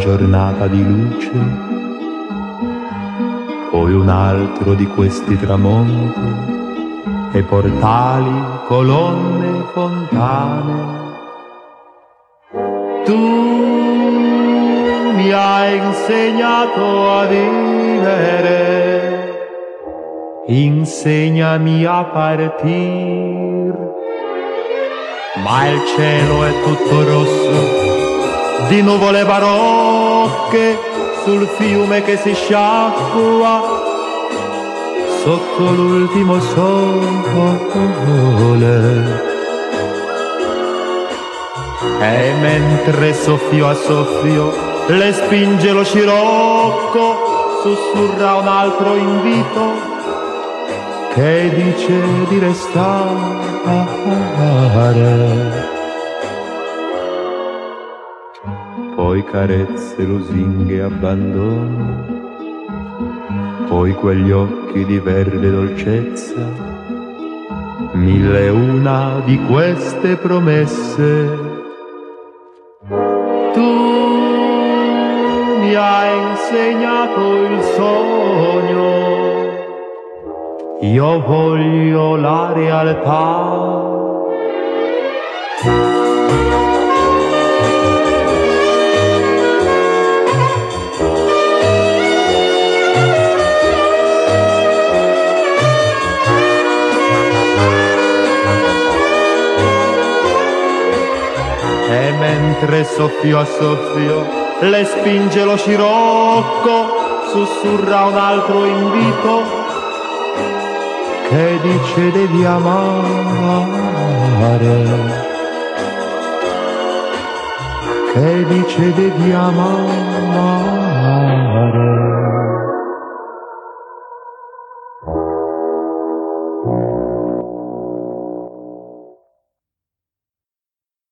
giornata di luce, poi un altro di questi tramonti e portali, colonne, fontane. Tu mi hai insegnato a vivere, insegnami a partir, ma il cielo è tutto rosso di nuvole barocche sul fiume che si sciacqua sotto l'ultimo sole. E mentre soffio a soffio le spinge lo scirocco, sussurra un altro invito che dice di restare. Poi carezze, lusinghe, abbandono, poi quegli occhi di verde dolcezza, mille e una di queste promesse. Tu mi hai insegnato il sogno, io voglio la realtà. E mentre soffio a soffio le spinge lo scirocco, sussurra un altro invito che dice devi amare, che dice devi amare.